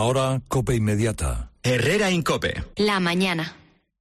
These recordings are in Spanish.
Ahora, COPE Inmediata. Herrera Incope. La mañana.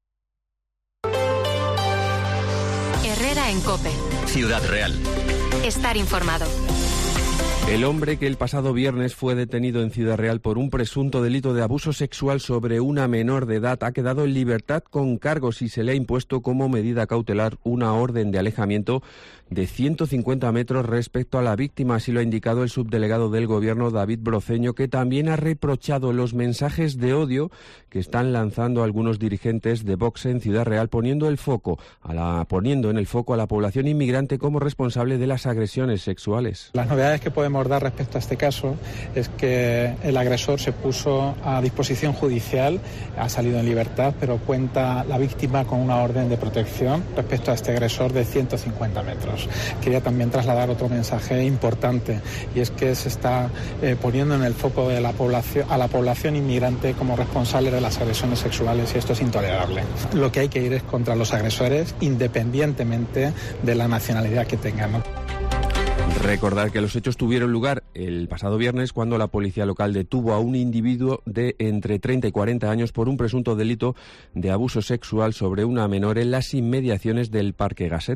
Herrera en COPE. Ciudad Real. Estar informado. El hombre que el pasado viernes fue detenido en Ciudad Real por un presunto delito de abuso sexual sobre una menor de edad ha quedado en libertad con cargos y se le ha impuesto como medida cautelar una orden de alejamiento de 150 metros respecto a la víctima. Así lo ha indicado el subdelegado del Gobierno, David Broceño, que también ha reprochado los mensajes de odio que están lanzando algunos dirigentes de Vox en Ciudad Real, poniendo en el foco a la población inmigrante como responsable de las agresiones sexuales. Las novedades que podemos dar respecto a este caso es que el agresor se puso a disposición judicial, ha salido en libertad, pero cuenta la víctima con una orden de protección respecto a este agresor de 150 metros. Quería también trasladar otro mensaje importante, y es que se está poniendo en el foco de la población, a la población inmigrante como responsable de las agresiones sexuales, y esto es intolerable. Lo que hay que ir es contra los agresores, independientemente de la nacionalidad que tengan, ¿no? Recordar que los hechos tuvieron lugar el pasado viernes cuando la policía local detuvo a un individuo de entre 30 y 40 años por un presunto delito de abuso sexual sobre una menor en las inmediaciones del Parque Gasset.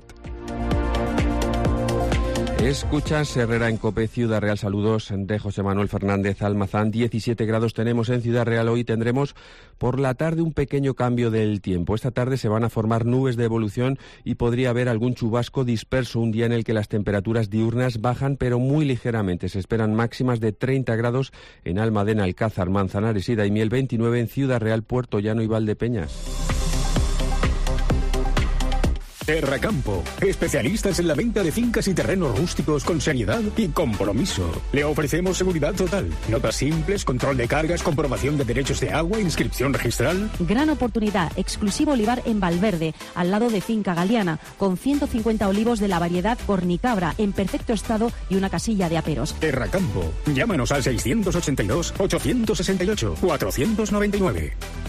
Escuchas Herrera en COPE, Ciudad Real. Saludos de José Manuel Fernández Almazán. 17 grados tenemos en Ciudad Real. Hoy tendremos por la tarde un pequeño cambio del tiempo. Esta tarde se van a formar nubes de evolución y podría haber algún chubasco disperso, un día en el que las temperaturas diurnas bajan pero muy ligeramente. Se esperan máximas de 30 grados en Almadena, Alcázar, Manzanares y Daimiel, 29 en Ciudad Real, Puerto Llano y Valdepeñas. Terracampo, especialistas en la venta de fincas y terrenos rústicos con seriedad y compromiso. Le ofrecemos seguridad total, notas simples, control de cargas, comprobación de derechos de agua, inscripción registral. Gran oportunidad, exclusivo olivar en Valverde, al lado de Finca Galeana, con 150 olivos de la variedad Cornicabra en perfecto estado y una casilla de aperos. Terracampo, llámanos al 682-868-499.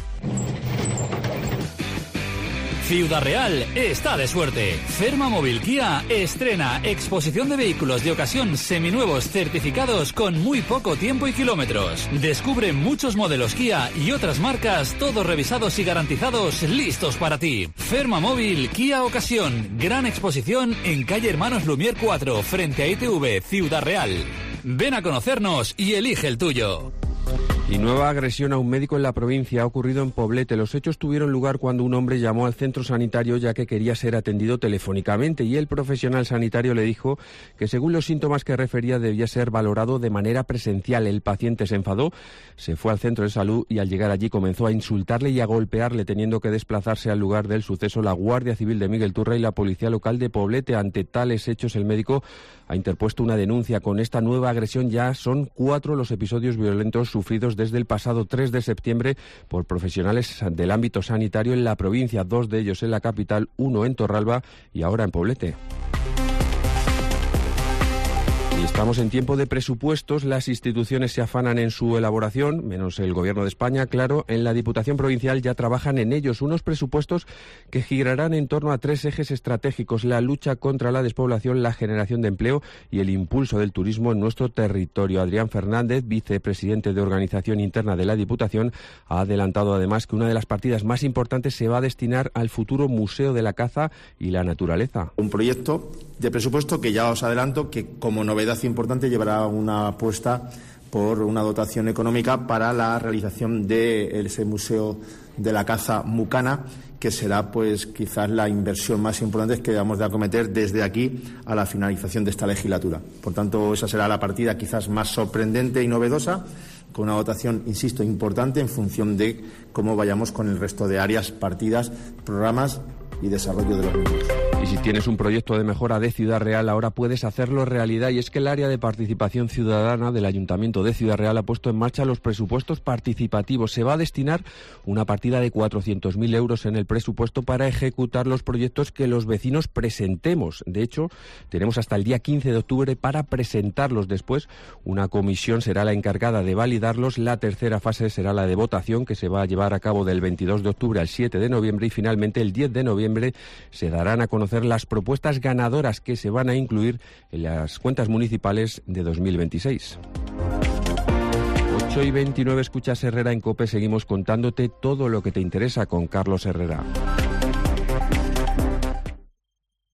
Ciudad Real está de suerte. Fermamóvil Kia estrena exposición de vehículos de ocasión seminuevos certificados con muy poco tiempo y kilómetros. Descubre muchos modelos Kia y otras marcas, todos revisados y garantizados, listos para ti. Fermamóvil Kia Ocasión, gran exposición en calle Hermanos Lumière 4, frente a ITV, Ciudad Real. Ven a conocernos y elige el tuyo. Y nueva agresión a un médico en la provincia ha ocurrido en Poblete. Los hechos tuvieron lugar cuando un hombre llamó al centro sanitario ya que quería ser atendido telefónicamente y el profesional sanitario le dijo que según los síntomas que refería debía ser valorado de manera presencial. El paciente se enfadó, se fue al centro de salud y al llegar allí comenzó a insultarle y a golpearle, teniendo que desplazarse al lugar del suceso la Guardia Civil de Miguel Turra y la Policía Local de Poblete. Ante tales hechos el médico ha interpuesto una denuncia. Con esta nueva agresión ya son 4 los episodios violentos sufridos desde el pasado 3 de septiembre por profesionales del ámbito sanitario en la provincia, 2 de ellos en la capital, 1 en Torralba y ahora en Poblete. Y estamos en tiempo de presupuestos, las instituciones se afanan en su elaboración, menos el Gobierno de España, claro. En la Diputación Provincial ya trabajan en ellos unos presupuestos que girarán en torno a 3 ejes estratégicos: la lucha contra la despoblación, la generación de empleo y el impulso del turismo en nuestro territorio. Adrián Fernández, vicepresidente de Organización Interna de la Diputación, ha adelantado además que una de las partidas más importantes se va a destinar al futuro Museo de la Caza y la Naturaleza. Un proyecto de presupuesto que ya os adelanto que como novedad importante llevará una apuesta por una dotación económica para la realización de ese Museo de la Caza Mucana, que será pues quizás la inversión más importante que debamos de acometer desde aquí a la finalización de esta legislatura. Por tanto, esa será la partida quizás más sorprendente y novedosa, con una dotación, insisto, importante en función de cómo vayamos con el resto de áreas, partidas, programas y desarrollo de los mismos. Y si tienes un proyecto de mejora de Ciudad Real, ahora puedes hacerlo realidad. Y es que el área de participación ciudadana del Ayuntamiento de Ciudad Real ha puesto en marcha los presupuestos participativos. Se va a destinar una partida de 400.000 euros en el presupuesto para ejecutar los proyectos que los vecinos presentemos. De hecho, tenemos hasta el día 15 de octubre para presentarlos. Después, una comisión será la encargada de validarlos. La tercera fase será la de votación, que se va a llevar a cabo del 22 de octubre al 7 de noviembre. Y finalmente, el 10 de noviembre, se darán a conocer las propuestas ganadoras que se van a incluir en las cuentas municipales de 2026. 8:29, escuchas Herrera en COPE. Seguimos contándote todo lo que te interesa con Carlos Herrera.